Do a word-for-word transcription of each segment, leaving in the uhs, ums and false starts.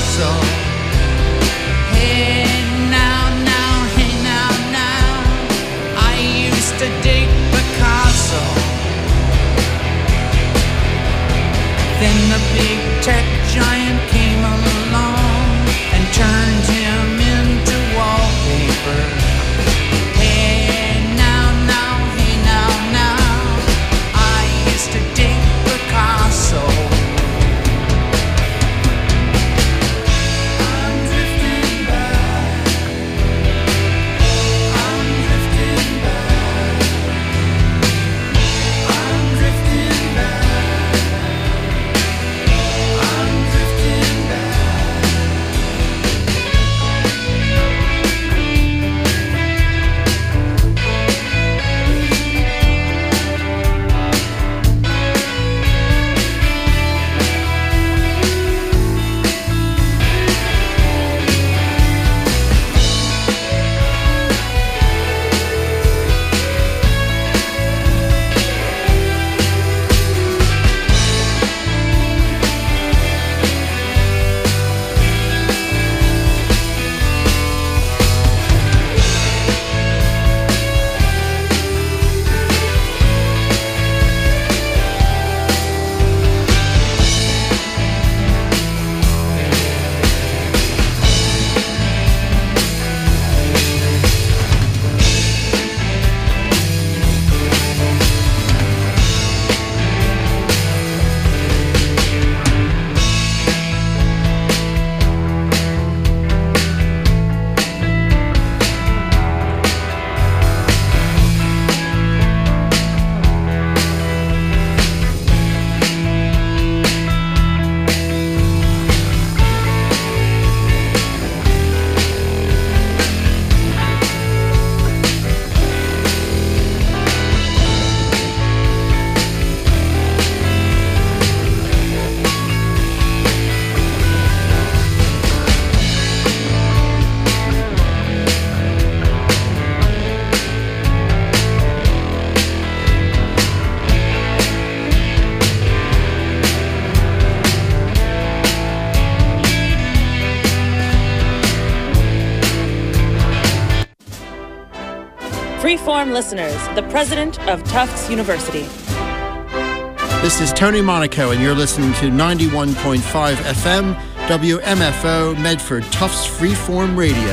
Picasso. Hey now, now, hey now, now, I used to dig Picasso. Then the big tech giant came along and turned him into wallpaper. Hey now, now, hey now, now, I used to dig Picasso. I'm drifting back. I'm drifting back. I'm drifting back. I'm drifting back. Freeform listeners, the president of Tufts University. This is Tony Monaco, and you're listening to ninety-one point five F M, W M F O, Medford, Tufts Freeform Radio.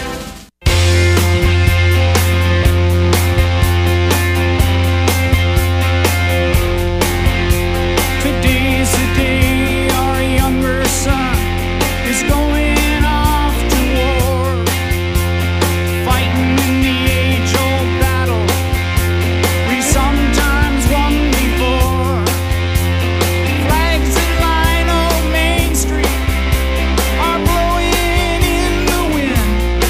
Today's the day our younger son is going off to war, fighting in the age-old battle we sometimes won before. Flags that line old Main Street are blowing in the wind.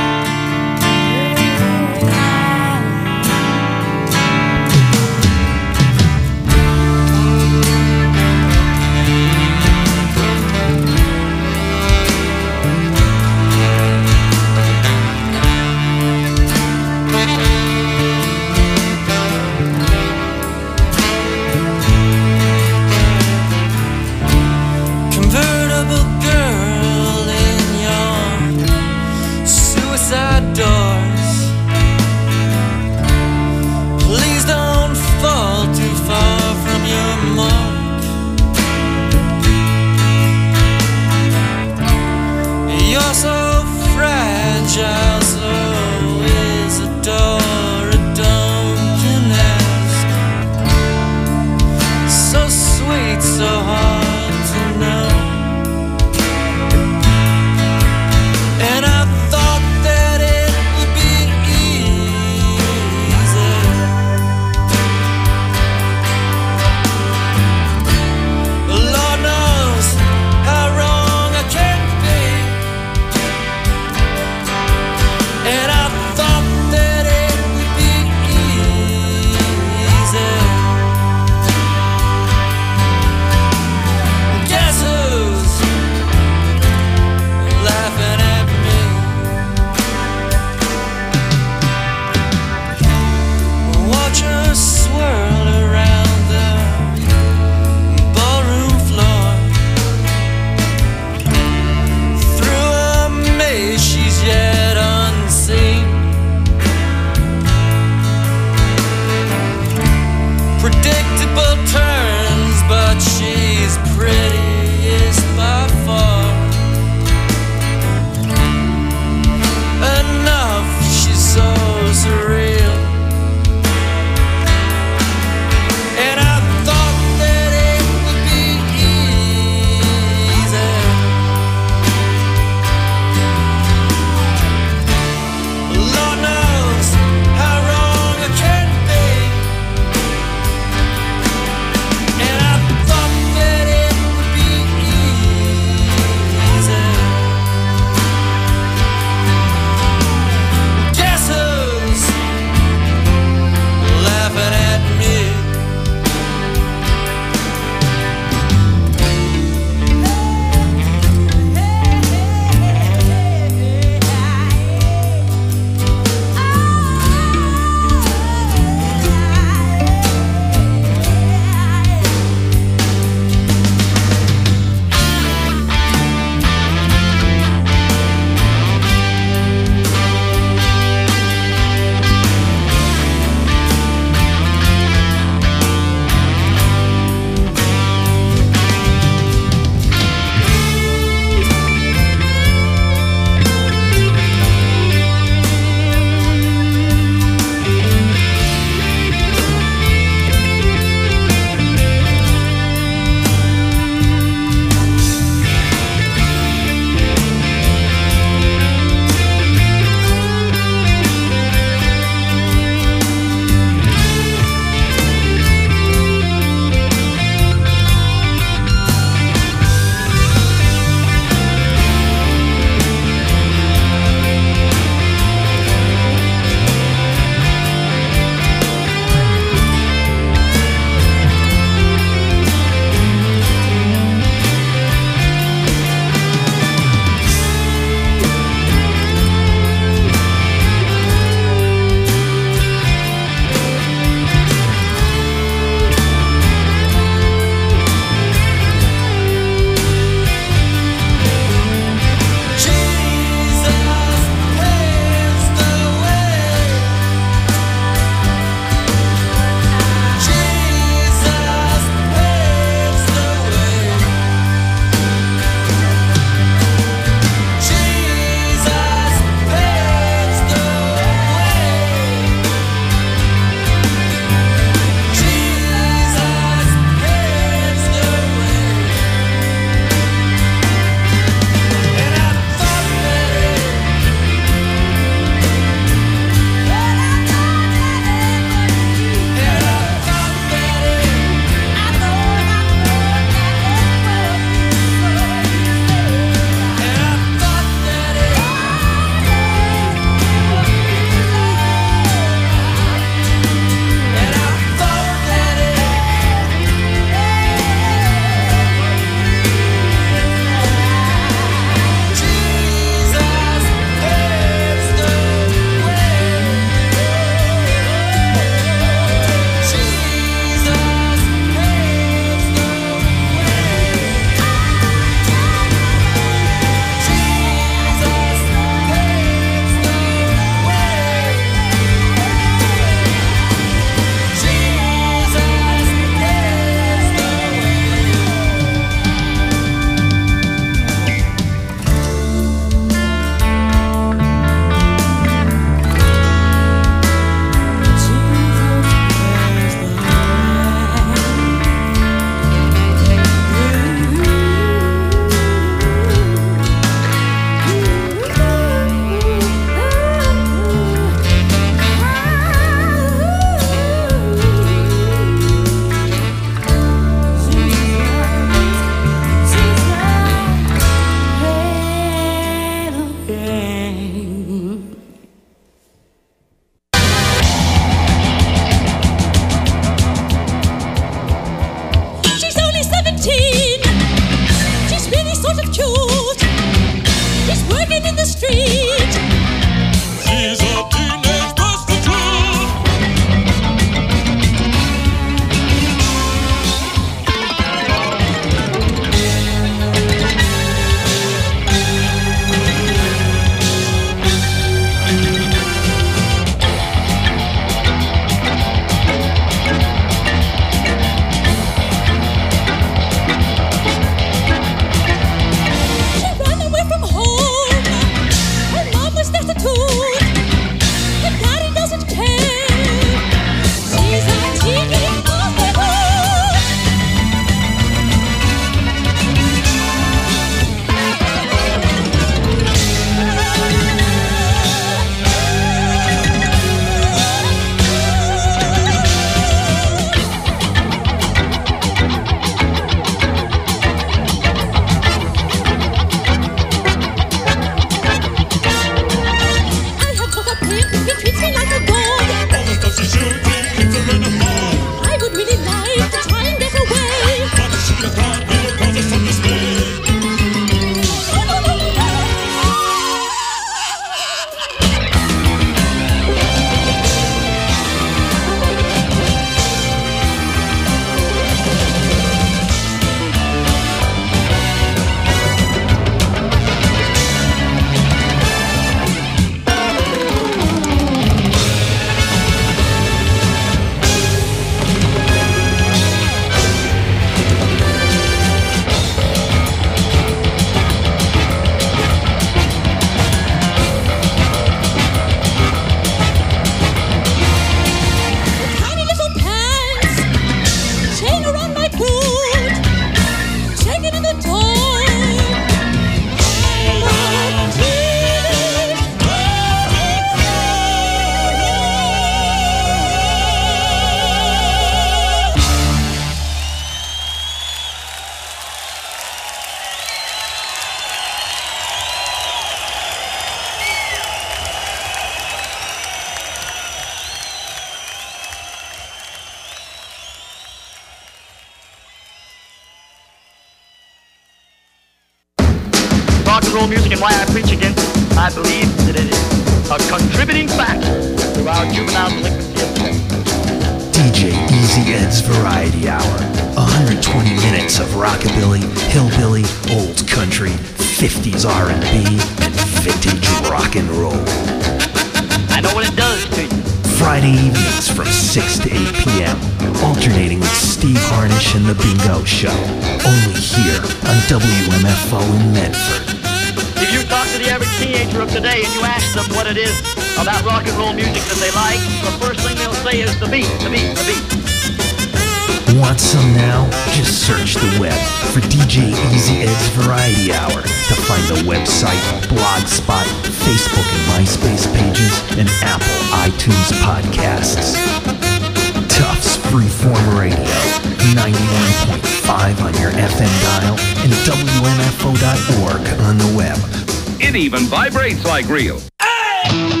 roll music and why I preach against it. I believe that it is a contributing factor to our juvenile delinquency of today. D J Easy Ed's Variety Hour. one hundred twenty minutes of rockabilly, hillbilly, old country, fifties R and B, and vintage rock and roll. I know what it does to you. Friday evenings from six to eight p.m. Alternating with Steve Harnish and The Bingo Show. Only here on W M F O in Medford. If you talk to the average teenager of today and you ask them what it is about rock and roll music that they like, the first thing they'll say is the beat, the beat, the beat. Want some now? Just search the web for D J Easy Ed's Variety Hour to find the website, Blogspot, Facebook and MySpace pages, and Apple iTunes podcasts. Tufts Freeform Radio, ninety-one point five on your F M dial and W M F O dot org on the web. It even vibrates like real. Hey!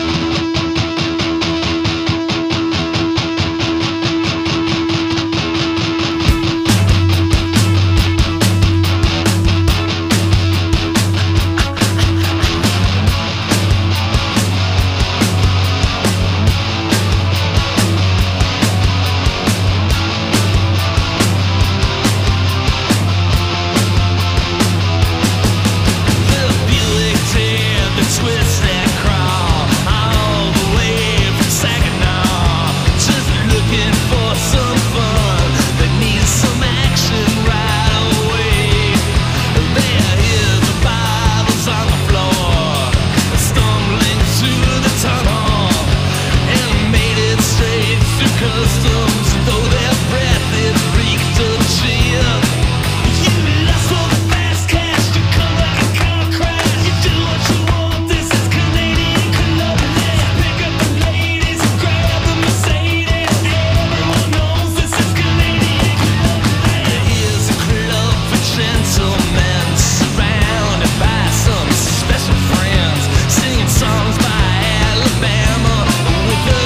Twist that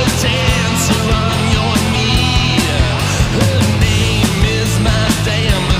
Damn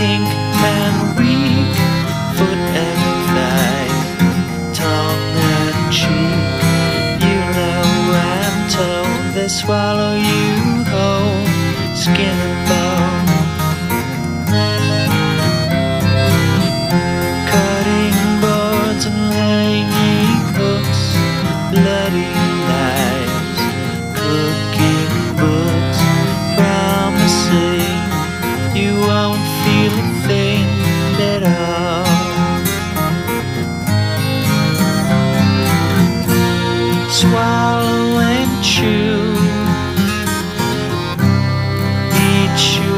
pink and weak, foot and thigh, tongue and cheek, you know and toe, they swallow you whole, skin and bone, cutting boards and hanging hooks, bloody lies, cooking books, promising you won't feel a thing at all. Swallow and chew, eat you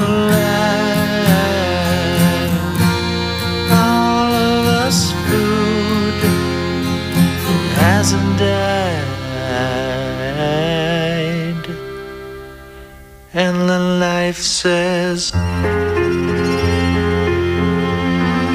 alive. All of us food hasn't died, and the knife says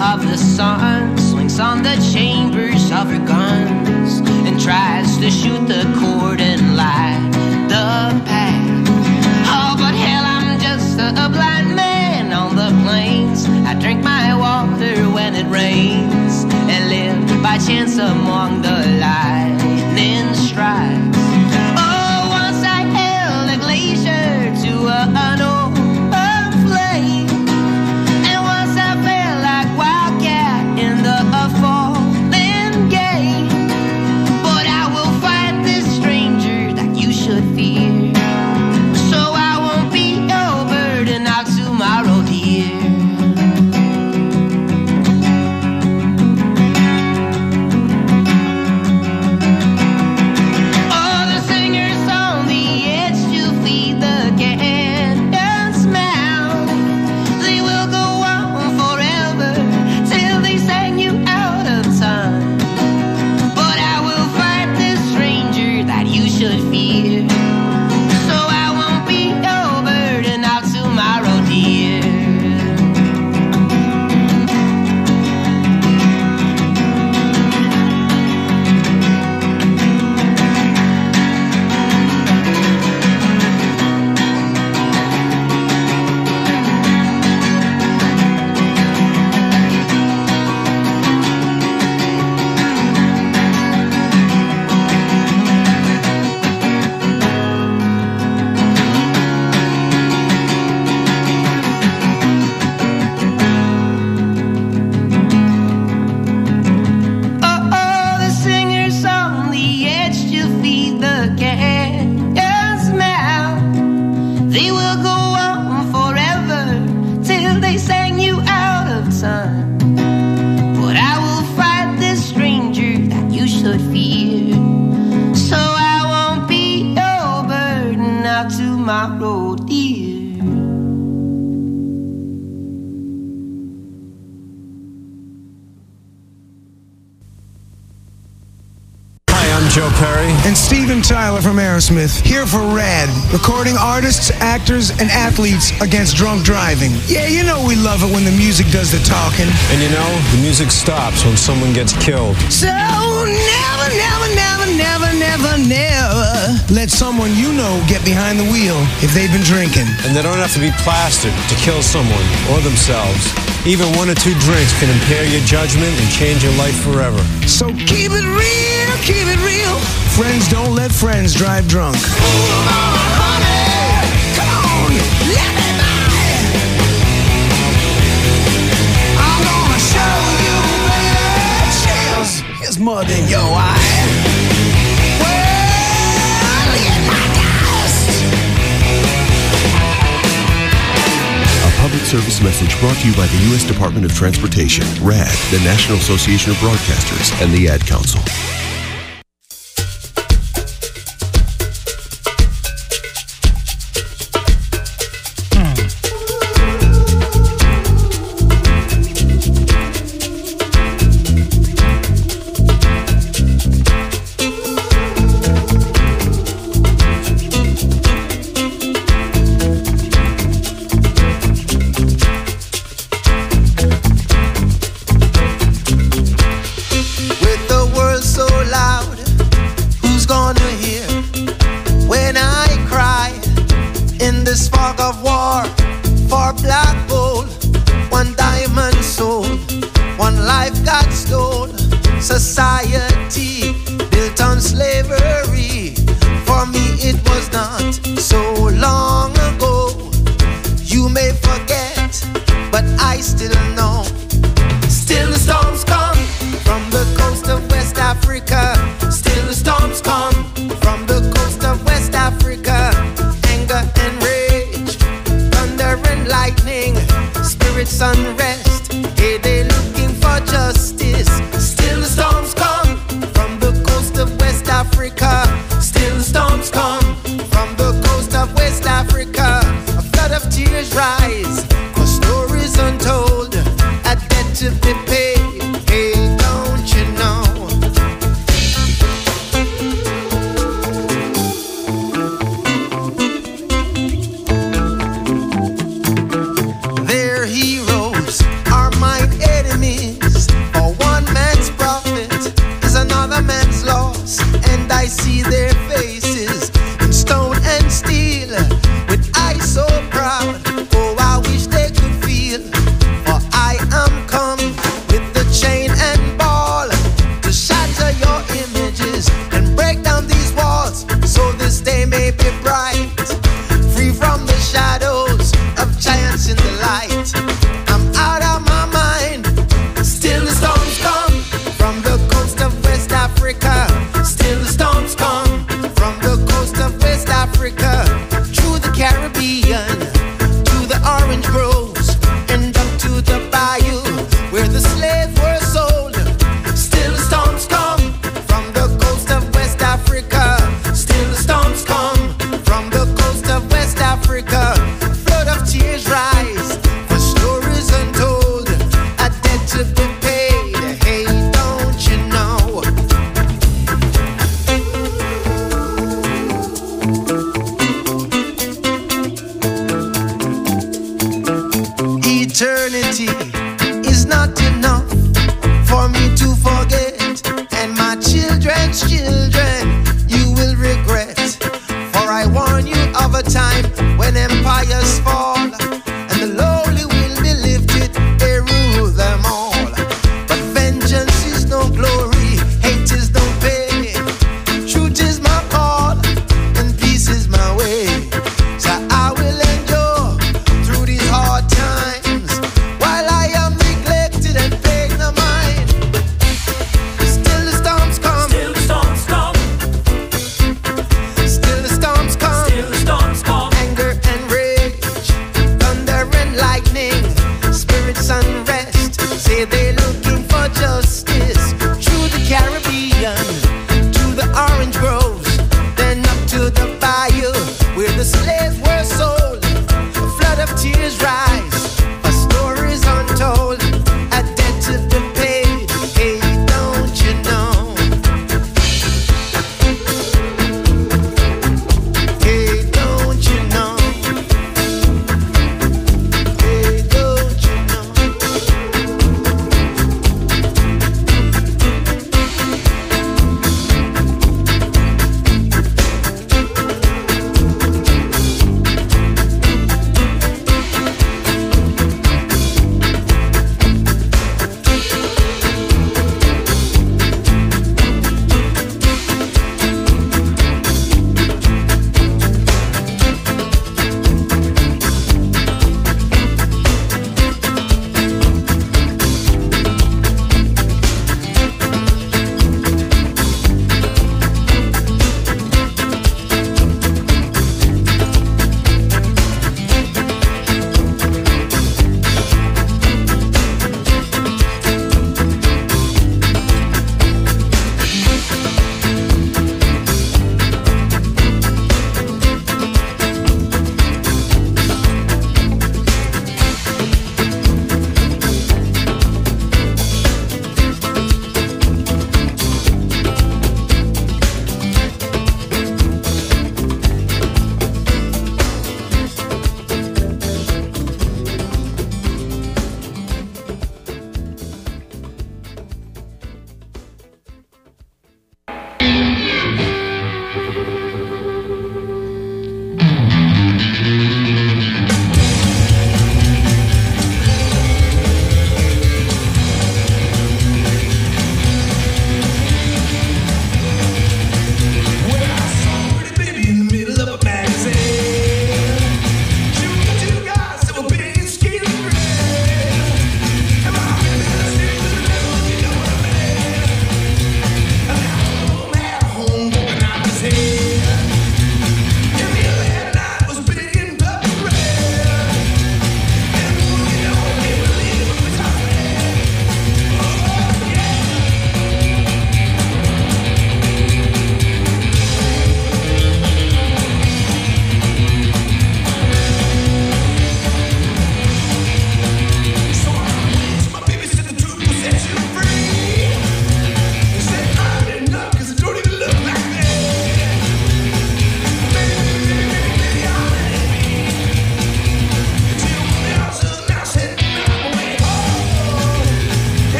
of the sun swings on the chambers of her guns and tries to shoot the cord and light the path. Oh, but hell, I'm just a, a blind man on the plains. I drink my water when it rains and live by chance among the lightning strikes. Oh, once I held a glacier to a, an open flame, and once I felt like wildcat in the falling game. But I will fight this stranger that you should fear, so I won't be your burden out tomorrow, dear. Joe Perry. And Steven Tyler from Aerosmith, here for RAD, recording artists, actors, and athletes against drunk driving. Yeah, you know we love it when the music does the talking. And you know, the music stops when someone gets killed. So never, never, never, never, never, never let someone you know get behind the wheel if they've been drinking. And they don't have to be plastered to kill someone or themselves. Even one or two drinks can impair your judgment and change your life forever. So keep it real, keep it real. Friends don't let friends drive drunk. Come on, honey, come on, let me by. I'm gonna show you, baby, chills is more than your eye. Well, get my dust. A public service message brought to you by the U S Department of Transportation, RAD, the National Association of Broadcasters, and the Ad Council. With the world so when empires fall and the lowly will be lifted, they rule them all. But vengeance is no glory, hate is no pay. Truth is my call and peace is my way. So I will endure through these hard times while I am neglected and paid no mind. Still the storms come. Still the storms come. Still the storms come. Still the storms come. Anger and rage, thunder and lightning, spirits unrest. Say they're looking for justice through the Caribbean, to the orange groves, then up to the bayou where the slaves were sold. A flood of tears rise, a stories untold, a debt to be paid. Hey, don't you know? Hey, don't you know? Hey, don't you know?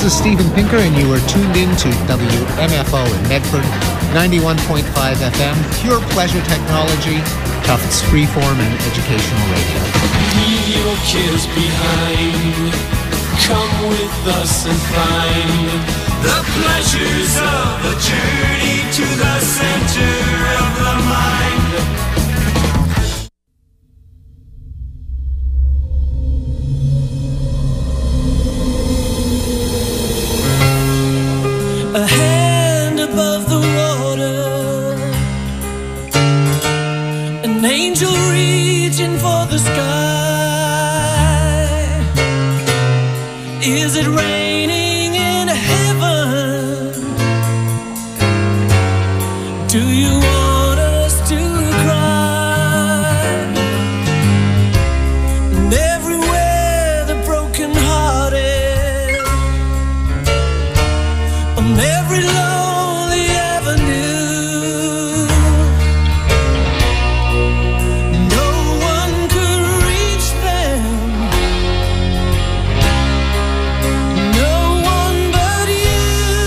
This is Steven Pinker, and you are tuned in to W M F O in Medford, ninety-one point five F M, pure pleasure technology, Tufts freeform and educational radio. Leave your cares behind. Come with us and find the pleasures of a journey to the center of the mind. A hand above the water, an angel reaching for the sky. Is it raining in heaven? Do you want us to cry? And everywhere the broken hearted, on every lonely avenue, no one could reach them, no one but you.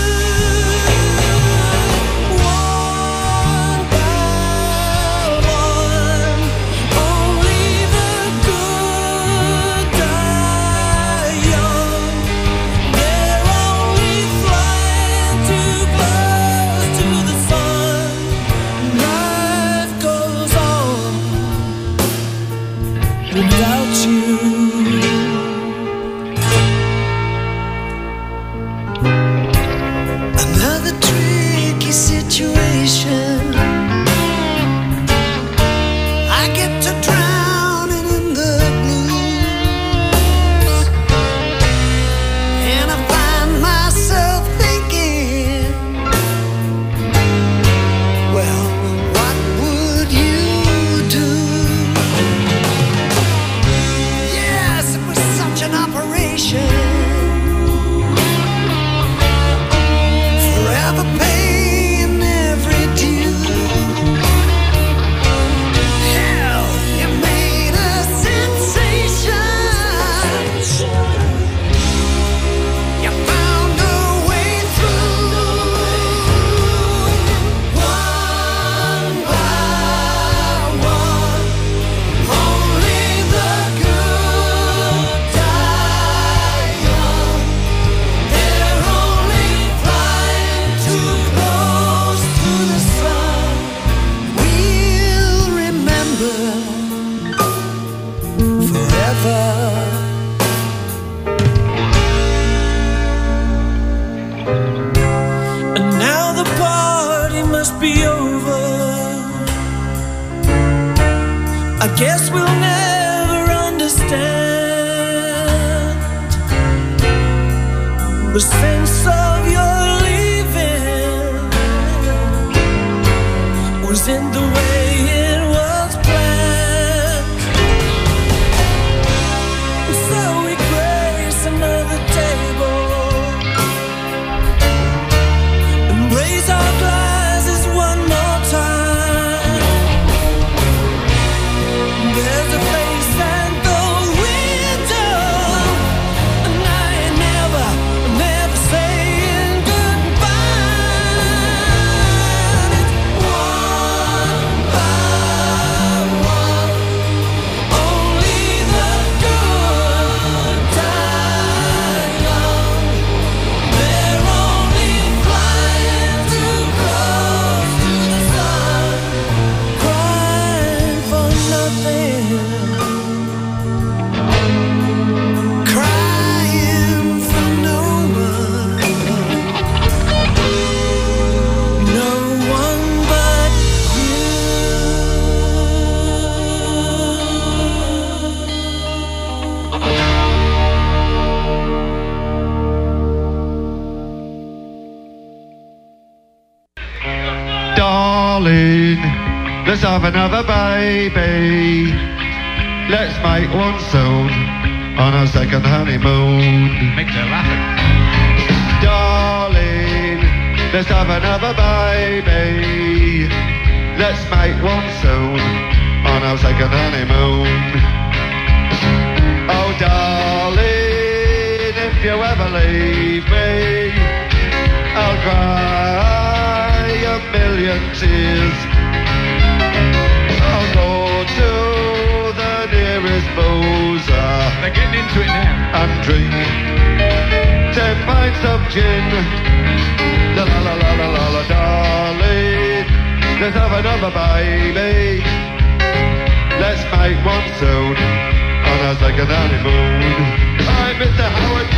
One by one, only the good die young. They're only flying too close to the sun. Life goes on without you. Another tricky situation. I get to drowning in the blues, and I find myself thinking, well, what would you do? Yes, it was such an operation, forever paying every due. Hell, you made a sensation. You found a way through. One by one, only the good die young. They're only flying too close to the sun. We'll remember forever. And now the party must be over. I guess we'll never understand the sense of your leaving was in the way it was planned. So we grace another table and raise our glasses one more time. There's a face at the window, and I ain't never, never saying goodbye. It's one by one, only the good die young. They're only flying too close to the sun, crying for nothing, crying for no one, no one but Darling, let's have another baby. Let's make one soon on our second honeymoon. Makes her laughing. Darling, let's have another baby. Let's make one soon on our second honeymoon. Oh darling, if you ever leave me, I'll cry a million tears. I'll go to the nearest boozer. They're getting into it now. And drink ten pints of gin. La la la la la la la, darling, let's have another baby. Let's make one soon on a second honeymoon. Hi, Mister Howard.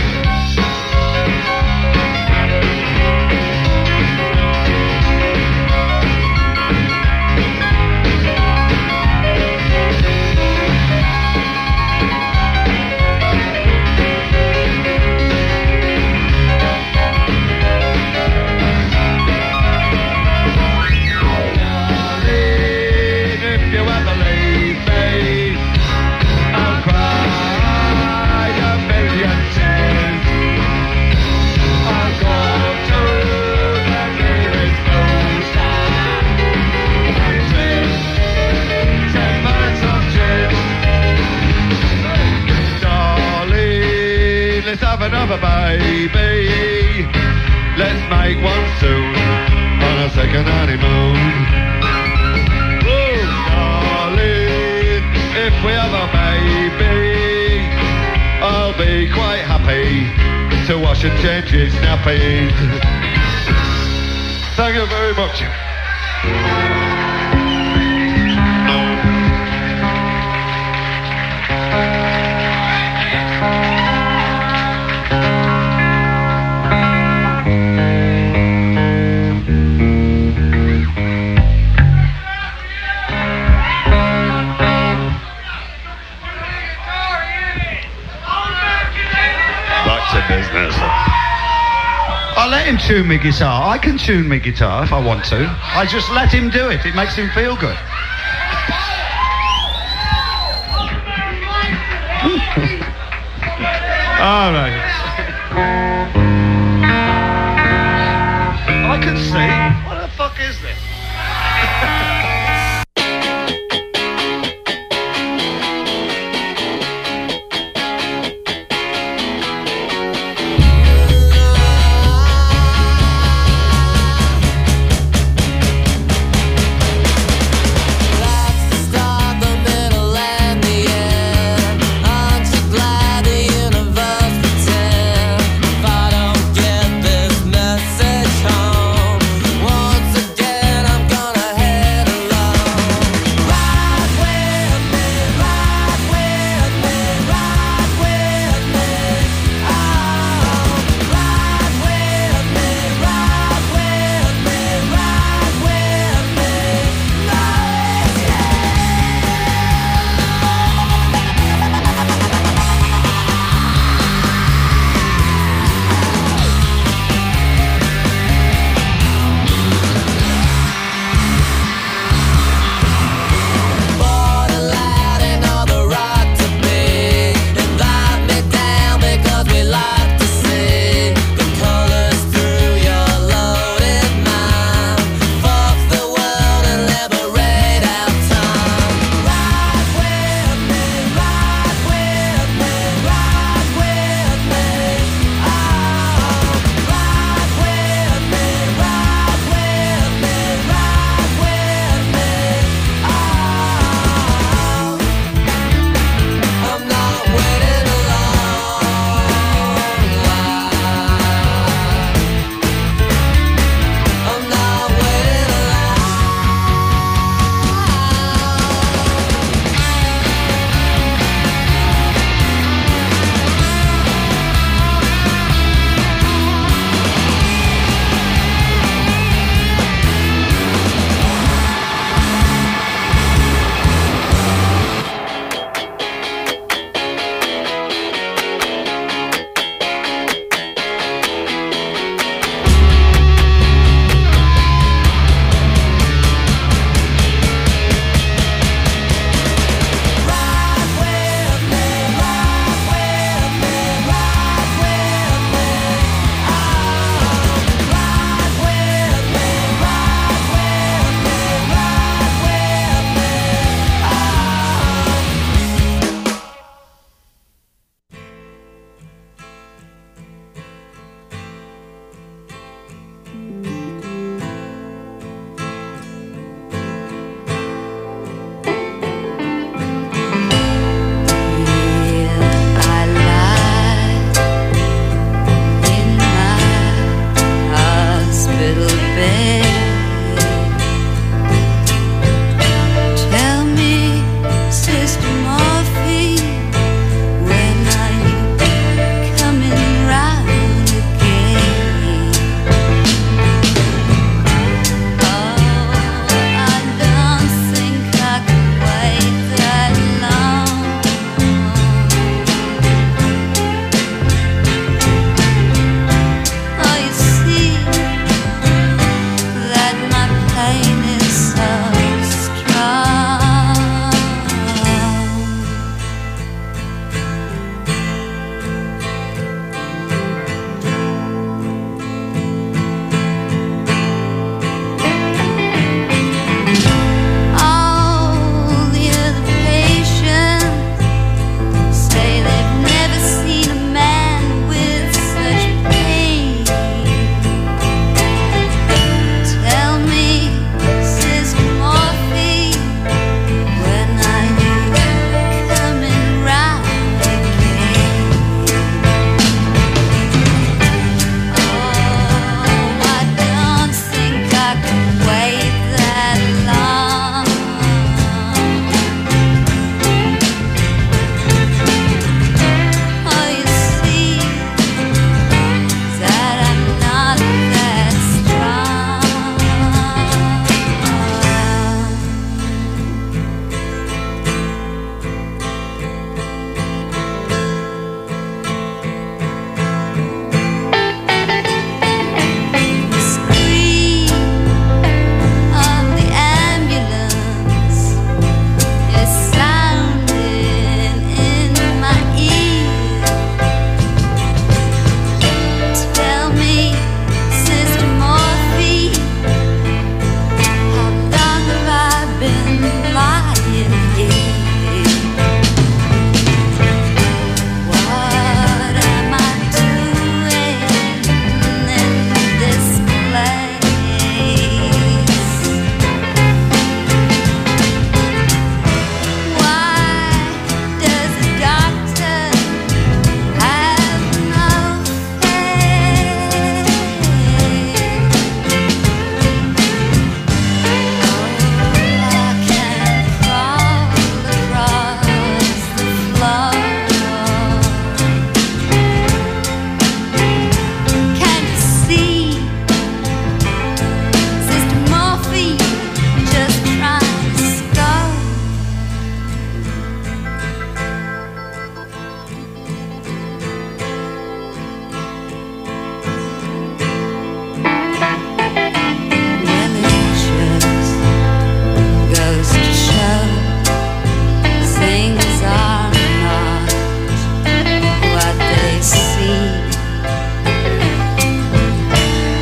Another baby, let's make one soon on a second honeymoon. Oh, darling, if we have a baby, I'll be quite happy to wash and change his nappies. Thank you very much. Business. I let him tune me guitar. I can tune me guitar if I want to. I just let him do it. It makes him feel good. All right. I can see. What the fuck is this?